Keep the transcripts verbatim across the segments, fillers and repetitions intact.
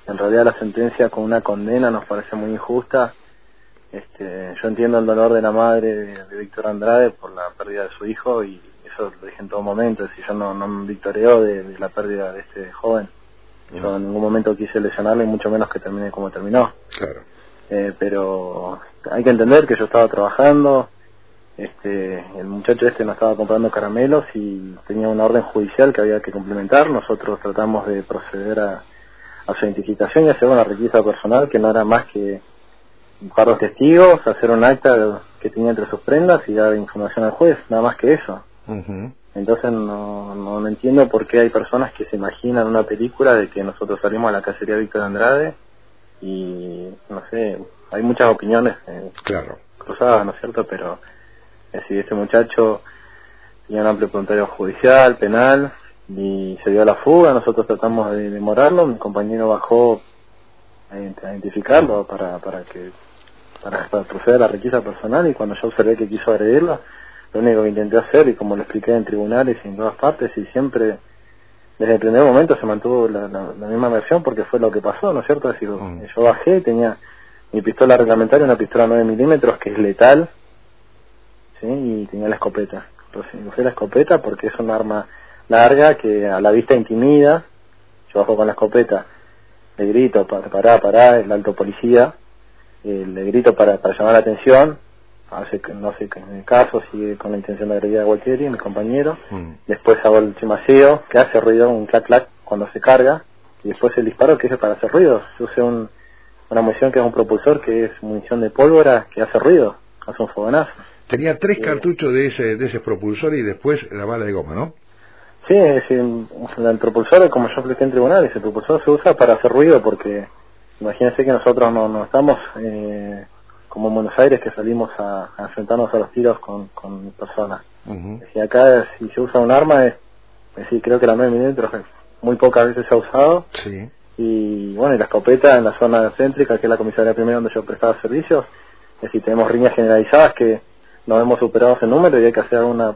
en realidad la sentencia con una condena nos parece muy injusta. Este, yo entiendo el dolor de la madre de, de Víctor Andrade por la pérdida de su hijo, y eso lo dije en todo momento. Es decir, yo no, no me victoreo de, de la pérdida de este joven. Yo en ningún momento quise lesionarle, y mucho menos que termine como terminó. Claro. Eh, pero hay que entender que yo estaba trabajando, este, el muchacho este nos estaba comprando caramelos y tenía una orden judicial que había que complementar. Nosotros tratamos de proceder a, a su identificación y hacer una requisa personal que no era más que buscar los testigos, hacer un acta que tenía entre sus prendas y dar información al juez, nada más que eso. Uh-huh. Entonces no, no, no entiendo por qué hay personas que se imaginan una película de que nosotros salimos a la cacería de Víctor Andrade y, no sé, hay muchas opiniones eh, claro. cruzadas, ¿no es cierto? Pero es decir, este muchacho tenía un amplio prontuario judicial, penal, y se dio a la fuga. Nosotros tratamos de demorarlo, mi compañero bajó a identificarlo para, para que para, para proceder a la requisa personal, y cuando yo observé que quiso agredirlo, lo único que intenté hacer, y como lo expliqué en tribunales y en todas partes, y siempre desde el primer momento se mantuvo la, la, la misma versión, porque fue lo que pasó, ¿no es cierto? Es decir, mm. yo bajé y tenía mi pistola reglamentaria, una pistola nueve milímetros que es letal, ¿sí? Y tenía la escopeta. Entonces usé la escopeta porque es un arma larga que a la vista intimida. Yo bajo con la escopeta, le grito, pará, pará, el alto policía, eh, le grito para, para llamar la atención, hace, no sé, en el caso sigue con la intención de agredir a Gualtieri, mi compañero. Mm. Después hago el chimaceo, que hace ruido, un clac clac cuando se carga, y después el disparo que es para hacer ruido. Yo usé un, una munición que es un propulsor, que es munición de pólvora, que hace ruido, hace un fogonazo. Tenía tres eh, cartuchos de ese de ese propulsor y después la bala de goma, ¿no? Sí, es decir, el propulsor, como yo expliqué en tribunales, el propulsor se usa para hacer ruido, porque imagínense que nosotros no, no estamos eh, como en Buenos Aires, que salimos a, a enfrentarnos a los tiros con, con personas. Uh-huh. Si acá si se usa un arma, es, es decir, creo que la nueve milímetros muy pocas veces se ha usado. Sí. Y bueno, y la escopeta en la zona céntrica, que es la comisaría primera donde yo prestaba servicios, es decir, tenemos riñas generalizadas que nos hemos superado ese número y hay que hacer alguna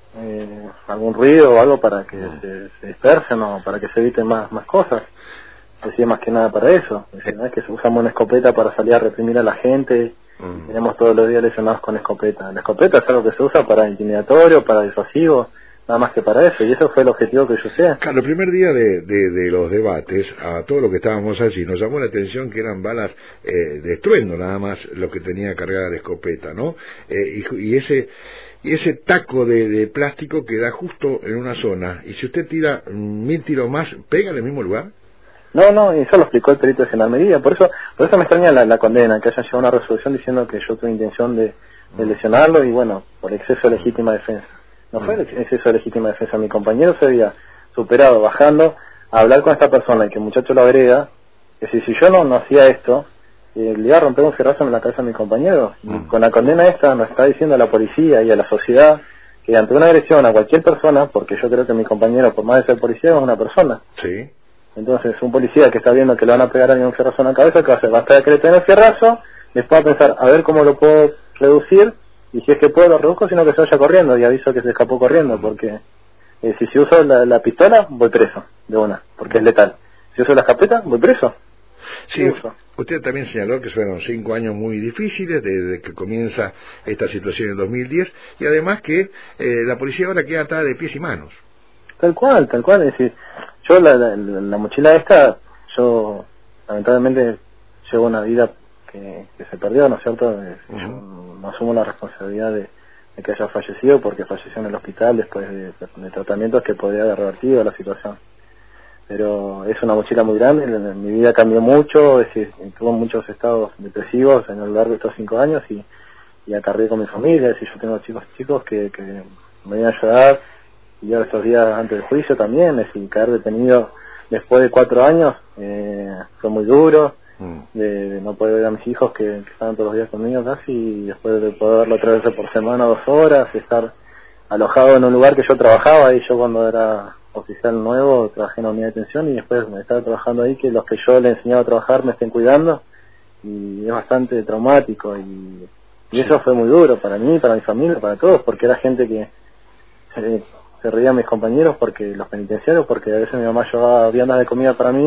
eh, algún ruido o algo para que uh-huh. se, se dispersen o para que se eviten más más cosas. Es decir, más que nada para eso. Es decir, no es que usamos una escopeta para salir a reprimir a la gente. Uh-huh. Tenemos todos los días lesionados con escopeta. La escopeta es algo que se usa para intimidatorio, para disuasivo, nada más que para eso, y eso fue el objetivo que yo sé. Claro, el primer día de, de, de los debates, a todo lo que estábamos allí, nos llamó la atención que eran balas eh, de estruendo, nada más lo que tenía cargada la escopeta, ¿no? Eh, y, y ese y ese taco de, de plástico que da justo en una zona, y si usted tira mil tiros más, ¿pega en el mismo lugar? No, no, eso lo explicó el perito de Gendarmería, por eso por eso me extraña la, la condena, que hayan llevado una resolución diciendo que yo tuve intención de, de lesionarlo, y bueno, por exceso de legítima defensa. No fue el exceso de legítima defensa, mi compañero se había superado bajando a hablar con esta persona y que el muchacho lo agrega, que si, si yo no, no hacía esto, eh, le iba a romper un ferrazo en la cabeza a mi compañero. Y mm. con la condena esta nos está diciendo a la policía y a la sociedad que ante una agresión a cualquier persona, porque yo creo que mi compañero, por más de ser policía, es una persona. Sí. Entonces, un policía que está viendo que le van a pegar a alguien un ferrazo en la cabeza, ¿qué va a hacer? Va a esperar que le tenga el ferrazo, después va a pensar, a ver cómo lo puedo reducir, y si es que puedo lo reduzco, sino que se vaya corriendo, y aviso que se escapó corriendo, porque eh, si, si uso la, la pistola, voy preso, de una, porque es letal. Si uso la escopeta, voy preso. Sí, usted también señaló que fueron cinco años muy difíciles desde que comienza esta situación en dos mil diez, y además que eh, la policía ahora queda atada de pies y manos. Tal cual, tal cual, es decir, yo la, la, la mochila esta, yo lamentablemente llevo una vida que, que se perdió, ¿no es cierto? Uh-huh. Yo no asumo la responsabilidad de, de que haya fallecido, porque falleció en el hospital después de, de, de tratamientos que podría haber revertido la situación. Pero es una mochila muy grande, mi vida cambió mucho, es decir, tuve muchos estados depresivos a lo largo de estos cinco años y, y acarreé con mi familia, es decir, yo tengo chicos chicos que, que me vienen a ayudar, y ahora estos días antes del juicio también, es decir, caer detenido después de cuatro años eh, fue muy duro, mm. de, de no poder ver a mis hijos que, que estaban todos los días conmigo casi, y después de poder verlo tres veces por semana, dos horas, estar alojado en un lugar que yo trabajaba, y yo cuando era oficial nuevo trabajé en la unidad de detención, y después me estaba trabajando ahí, que los que yo le enseñaba a trabajar me estén cuidando, y es bastante traumático, y, y eso fue muy duro para mí, para mi familia, para todos, porque era gente que eh, se reían mis compañeros, porque los penitenciarios, porque a veces mi mamá llevaba viandas de comida para mí,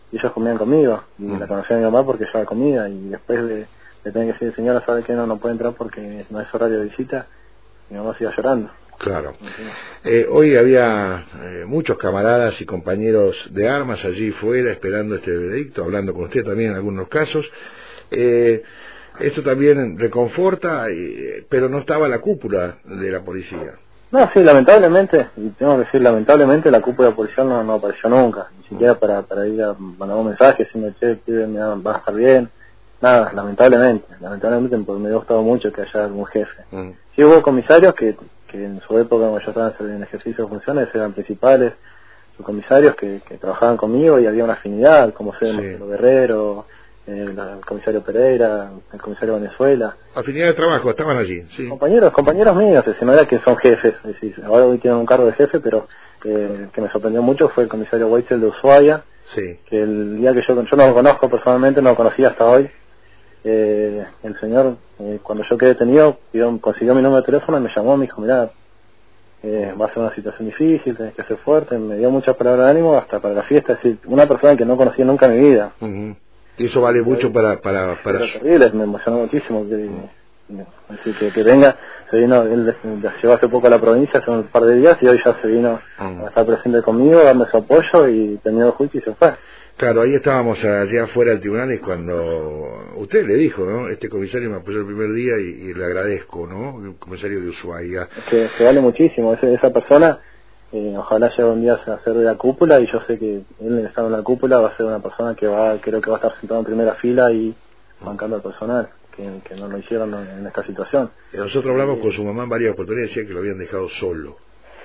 y ellos comían conmigo, y Mm. la conocía a mi mamá porque llevaba comida, y después de, de tener que decir, señora, ¿sabe qué? No, no puede entrar porque no es horario de visita, mi mamá se iba llorando. Claro. Eh, hoy había eh, muchos camaradas y compañeros de armas allí fuera esperando este veredicto, hablando con usted también en algunos casos. Eh, esto también reconforta, eh, pero no estaba la cúpula de la policía. No, sí, lamentablemente, y tengo que decir, lamentablemente la cúpula policial no, no apareció nunca, ni siquiera para, para ir a mandar un mensaje diciendo, che, pibe, me va va a estar bien, nada, lamentablemente, lamentablemente porque me hubiera gustado mucho que haya algún jefe. Mm. Sí hubo comisarios que, que en su época, cuando yo estaba en ejercicio de funciones, eran principales, comisarios que, que trabajaban conmigo y había una afinidad, como ser sí. Marcelo Guerrero, el, el comisario Pereira, el comisario Venezuela. Afinidad de trabajo, estaban allí, sí. Compañeros, compañeros míos, es decir, no era que son jefes, es decir, ahora hoy tienen un cargo de jefe, pero eh, que me sorprendió mucho fue el comisario Weitzel de Ushuaia, sí. Que el día que yo, yo no lo conozco personalmente, no lo conocí hasta hoy, eh, el señor, eh, cuando yo quedé detenido, pidió, consiguió mi número de teléfono y me llamó, me dijo, mirá, eh, va a ser una situación difícil, tenés que ser fuerte, me dio muchas palabras de ánimo hasta para la fiesta, es decir, una persona que no conocía nunca en mi vida. Uh-huh. Y eso vale mucho para... para, para... Era terrible, me emocionó muchísimo que, uh-huh. así que, que venga, se vino, él llegó hace poco a la provincia, hace un par de días, y hoy ya se vino uh-huh. a estar presente conmigo, darme su apoyo y terminó el juicio y se fue. Claro, ahí estábamos allá afuera del tribunal y cuando usted le dijo, ¿no? Este comisario me apoyó el primer día y, y le agradezco, ¿no? El comisario de Ushuaia. Es que se vale muchísimo, ese, esa persona, eh, ojalá llegue un día a ser de la cúpula y yo sé que él estando en la cúpula va a ser una persona que va, creo que va a estar sentado en primera fila y bancando al personal, que, que no lo hicieron en, en esta situación. Y nosotros hablamos eh, con su mamá en varias oportunidades y decía que lo habían dejado solo.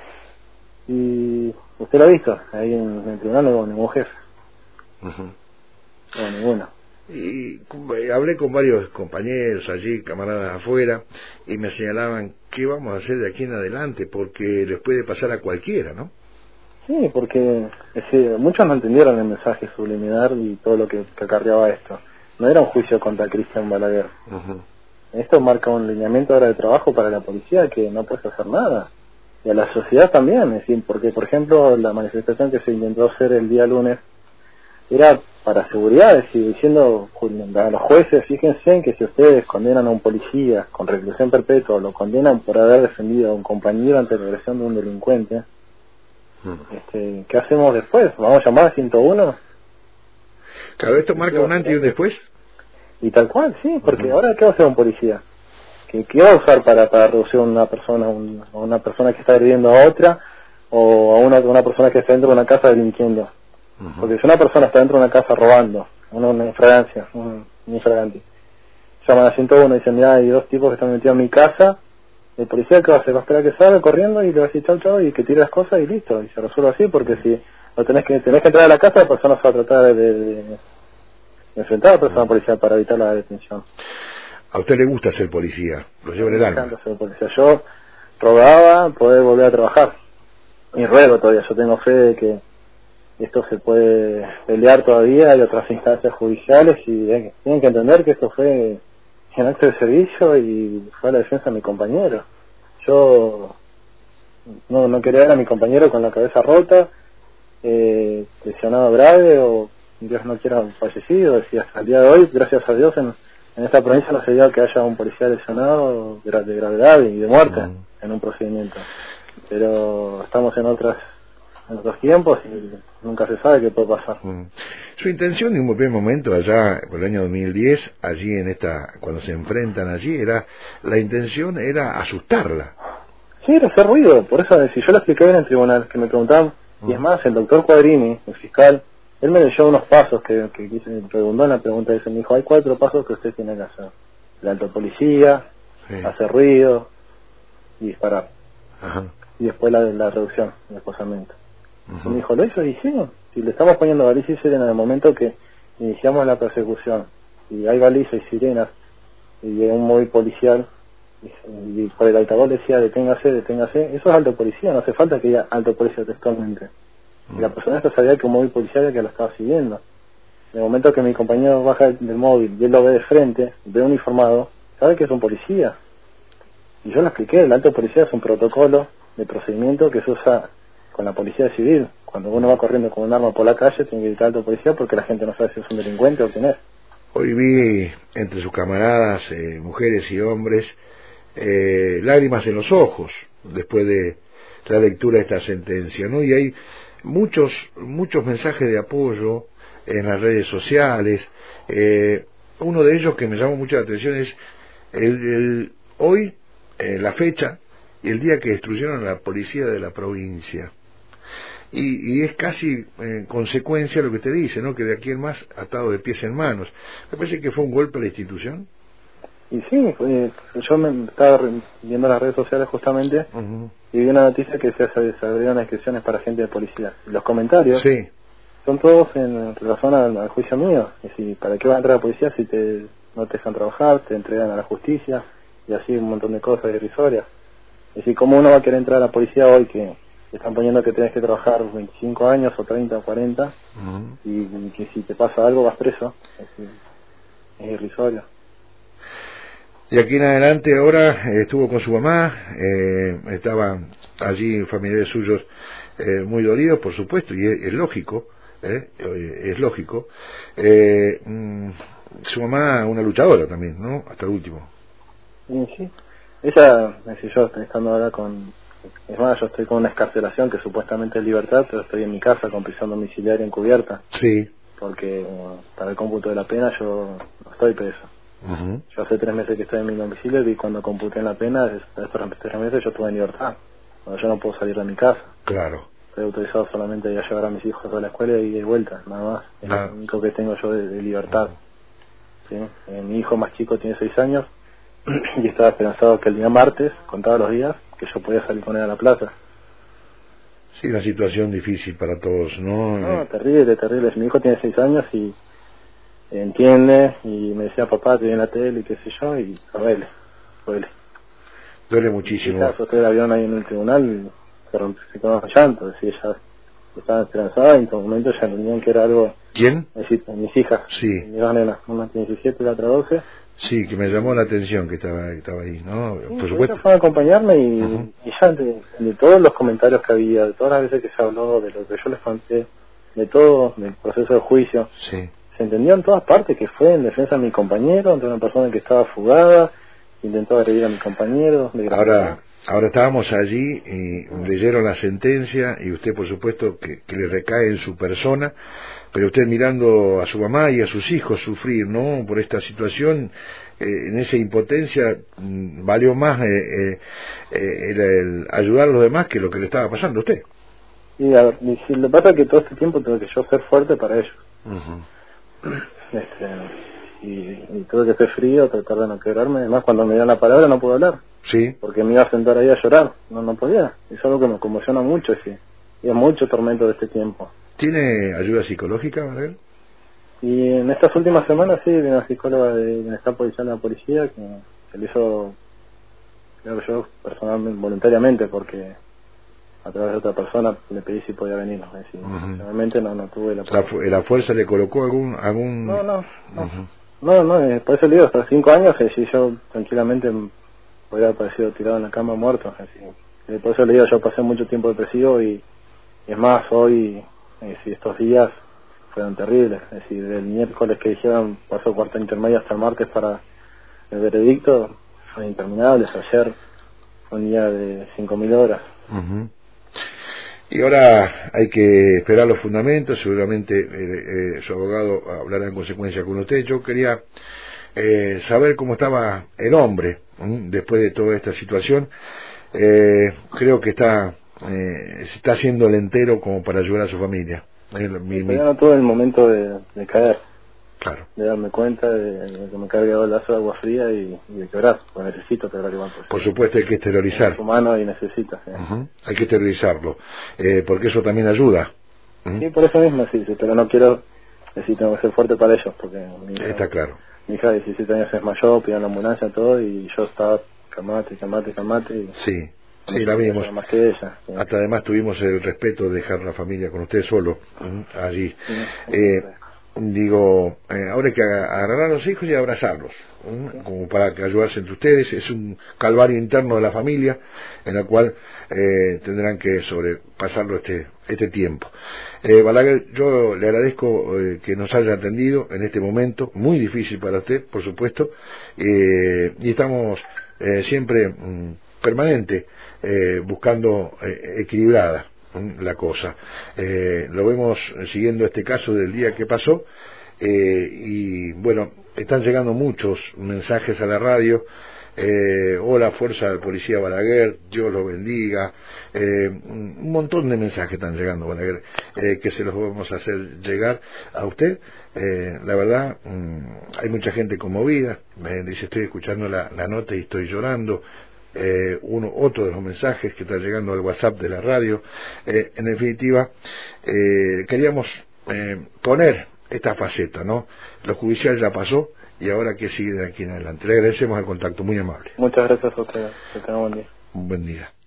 Y usted lo ha visto, ahí en, en el tribunal no hubo ningún jefe. Uh-huh. No, ninguna. Y eh, hablé con varios compañeros allí, camaradas afuera, y me señalaban qué vamos a hacer de aquí en adelante, porque les puede pasar a cualquiera, ¿no? Sí, porque es decir, muchos no entendieron el mensaje subliminal y todo lo que, que acarreaba esto. No era un juicio contra Cristian Balaguer. Uh-huh. Esto marca un lineamiento ahora de trabajo para la policía que no puedes hacer nada. Y a la sociedad también, es decir, porque por ejemplo la manifestación que se intentó hacer el día lunes era para seguridad, es decir, diciendo a los jueces, fíjense en que si ustedes condenan a un policía con reclusión perpetua o lo condenan por haber defendido a un compañero ante la agresión de un delincuente, uh-huh. este, ¿qué hacemos después? ¿Vamos a llamar a ciento uno? Claro, esto marca un antes y un después. Y tal cual, sí, porque uh-huh. ahora ¿qué va a hacer un policía? ¿Qué, qué va a usar para, para reducir a una persona, un, a una persona que está agrediendo a otra o a una, una persona que está dentro de una casa delinquiendo? Porque si una persona está dentro de una casa robando, una, una infragancia, un, un infragante, llaman a ciento uno y dicen, mira, hay dos tipos que están metidos en mi casa, el policía que va a hacer, va a esperar que salga corriendo y le va a decir chau chau y que tire las cosas y listo, y se resuelve así, porque si lo tenés que tenés que entrar a la casa, la persona se va a tratar de, de, de enfrentar a la persona policial para evitar la detención. ¿A usted le gusta ser policía? ¿Lo lleva en el alma? Me encanta ser policía. Yo rogaba poder volver a trabajar, y ruego todavía, yo tengo fe de que esto se puede pelear todavía, hay otras instancias judiciales y eh, tienen que entender que esto fue en acto de servicio y fue la defensa de mi compañero. Yo no, no quería ver a mi compañero con la cabeza rota, eh, lesionado grave o Dios no quiera fallecido, y hasta el día de hoy, gracias a Dios, en, en esta provincia no se dio que haya un policía lesionado de, de gravedad y de muerte uh-huh. en un procedimiento. Pero estamos en otras en otros tiempos y nunca se sabe qué puede pasar. Mm. Su intención en un primer momento allá por el año dos mil diez, allí en esta, cuando se enfrentan allí, era la intención era asustarla. Sí, era hacer ruido, por eso si yo lo expliqué en el tribunal, que me preguntaban, mm. y es más, el doctor Cuadrini, el fiscal, él me leyó unos pasos que, que quise, redundó en la pregunta, y me dijo, hay cuatro pasos que usted tiene que hacer. El alto policía, sí. hacer ruido y disparar. Ajá. Y después la, la reducción, el esposamiento. Uh-huh. Me dijo, lo hizo y sí, si le estamos poniendo balizas y sirenas en el momento que iniciamos la persecución, y hay balizas y sirenas, y hay un móvil policial, y, y por el altavoz decía, deténgase, deténgase, eso es alto policía, no hace falta que haya alto policía textualmente. Uh-huh. Y la persona esta sabía que un móvil policial era que lo estaba siguiendo. En el momento que mi compañero baja del, del móvil, y él lo ve de frente, ve uniformado, sabe que es un policía. Y yo lo expliqué, el alto policía es un protocolo de procedimiento que se usa con la policía civil. Cuando uno va corriendo con un arma por la calle, tiene que gritar a la policía porque la gente no sabe si es un delincuente o quién es. Hoy vi entre sus camaradas, eh, mujeres y hombres, eh, lágrimas en los ojos después de la lectura de esta sentencia, ¿no? Y hay muchos muchos mensajes de apoyo en las redes sociales. Eh, uno de ellos que me llamó mucho la atención es el, el hoy, eh, la fecha y el día que destruyeron a la policía de la provincia. Y, y es casi eh, consecuencia lo que te dice, ¿no? Que de aquí en más atado de pies en manos. ¿Me parece que fue un golpe a la institución? Y sí, eh, yo me estaba viendo las redes sociales justamente uh-huh. y vi una noticia que se, se abrieron inscripciones para gente de policía. Los comentarios sí. son todos en relación al, al juicio mío. Es decir, ¿para qué va a entrar a la policía si te, no te dejan trabajar, te entregan a la justicia y así un montón de cosas irrisorias? Es decir, ¿cómo uno va a querer entrar a la policía hoy que están poniendo que tenés que trabajar veinticinco años o treinta o cuarenta uh-huh. y, y que si te pasa algo vas preso? Es decir, es irrisorio. Y aquí en adelante ahora eh, estuvo con su mamá, eh, estaban allí familiares suyos eh, muy dolidos, por supuesto, y es, es lógico, eh, es lógico. Eh, mm, su mamá una luchadora también, ¿no? Hasta el último. Sí, sí. Ella, es decir, yo estoy estando ahora con, es más, yo estoy con una excarcelación que supuestamente es libertad, pero estoy en mi casa con prisión domiciliaria encubierta. Sí. Porque bueno, para el cómputo de la pena yo no estoy preso. Uh-huh. Yo hace tres meses que estoy en mi domicilio y cuando computé en la pena, estos tres meses yo estuve en libertad. Cuando yo no puedo salir de mi casa. Claro. Estoy autorizado solamente a llevar a mis hijos a la escuela y de vuelta, nada más. Es ah. lo único que tengo yo de, de libertad. Uh-huh. ¿Sí? Eh, mi hijo más chico tiene seis años y estaba esperanzado que el día martes, contaba los días, que yo podía salir con él a la plaza. Sí, una situación difícil para todos, ¿no? No, terrible, terrible. Mi hijo tiene seis años y entiende, y me decía, papá, te vi en la tele y qué sé yo, y duele, duele. Duele muchísimo. Quizás usted el avión ahí en el tribunal, se rompió, se quedó llanto, es decir, ella estaba esperanzada y en todo momento ya entendían que era algo... ¿Quién? Es decir, mis hijas. Sí. Mis dos nenas, una tiene diecisiete y la otra doce. Sí, que me llamó la atención que estaba, que estaba ahí, ¿no? Sí, por supuesto. Fue a acompañarme y, uh-huh. y ya de, de todos los comentarios que había, de todas las veces que se habló, de lo que yo les conté, de todo, del proceso de juicio. Sí. Se entendió en todas partes que fue en defensa de mi compañero, ante una persona que estaba fugada, intentó agredir a mi compañero. Ahora, ahora estábamos allí y leyeron la sentencia y usted, por supuesto, que, que le recae en su persona, pero usted mirando a su mamá y a sus hijos sufrir, ¿no? Por esta situación, eh, en esa impotencia, mmm, valió más eh, eh, el, el ayudar a los demás que lo que le estaba pasando a usted. Y a ver, y si lo que pasa es que todo este tiempo tengo que yo ser fuerte para ellos. Uh-huh. Este, y, y tuve que ser frío, tratar de no quebrarme. Además, cuando me dieron la palabra no pude hablar. Sí. Porque me iba a sentar ahí a llorar. No, no podía. Es algo que me conmociona mucho, sí. Y es mucho tormento de este tiempo. ¿Tiene ayuda psicológica, Manuel? Y en estas últimas semanas sí, de una psicóloga de bienestar policial de la policía que, que lo hizo, creo que yo personalmente, voluntariamente, porque a través de otra persona le pedí si podía venir. Es decir, uh-huh. Realmente no, no tuve la la, ¿La fuerza le colocó algún...? algún... No, no, no. Uh-huh. No, no, eh, por eso le digo, hasta cinco años, es decir, yo tranquilamente podría haber parecido tirado en la cama muerto. Es decir, eh, por eso le digo, yo pasé mucho tiempo depresivo y, y es más, hoy, es decir, estos días fueron terribles. Es decir, del miércoles que dijeron, pasó cuarta intermedia hasta el martes para el veredicto, fue interminable. Ayer fue un día de cinco mil horas. Uh-huh. Y ahora hay que esperar los fundamentos, seguramente eh, eh, su abogado hablará en consecuencia con usted. Yo quería eh, saber cómo estaba el hombre ¿eh? después de toda esta situación. Eh, creo que está eh, se está haciendo el entero como para ayudar a su familia. Eh, mi, mi... Ya no tuve el momento de, de caer, claro, de darme cuenta de, de que me cargaba el lazo de agua fría y, y de quebrar, porque necesito quebrar igual. Pues, por supuesto hay que esterilizar. Es humano y necesita. ¿sí? Uh-huh. Hay que esterilizarlo, eh, porque eso también ayuda. Uh-huh. Sí, por eso mismo, sí, sí, pero no quiero, decir, tengo que ser fuerte para ellos, porque mi hija, está claro. Mi hija de diecisiete años se desmayó, pidió la ambulancia y todo, y yo estaba calmate, calmate, calmate. Y sí. Sí, la vimos. Más que ella, sí. Hasta además tuvimos el respeto de dejar la familia con usted solo ¿eh? allí. Sí, eh, digo, eh, ahora hay que agarrar a los hijos y abrazarlos, ¿eh? Como para que ayudarse entre ustedes. Es un calvario interno de la familia en la cual eh, tendrán que sobrepasarlo este este tiempo. eh, Balaguer, yo le agradezco eh, que nos haya atendido en este momento muy difícil para usted, por supuesto, eh, y estamos eh, siempre mm, permanente eh, buscando eh, equilibrada la cosa. Eh, lo vemos siguiendo este caso del día que pasó, eh, y bueno, están llegando muchos mensajes a la radio. Eh, hola, fuerza del policía Balaguer, Dios lo bendiga. Eh, un montón de mensajes están llegando, Balaguer, eh, que se los vamos a hacer llegar a usted. Eh, la verdad, mmm, hay mucha gente conmovida. Me dice, estoy escuchando la, la nota y estoy llorando. Eh, uno otro de los mensajes que está llegando al WhatsApp de la radio. Eh, en definitiva, eh, queríamos eh, poner esta faceta, ¿no? Lo judicial ya pasó y ahora que sigue de aquí en adelante. Le agradecemos el contacto, muy amable. Muchas gracias a ustedes, que tengan buen día. Un buen día.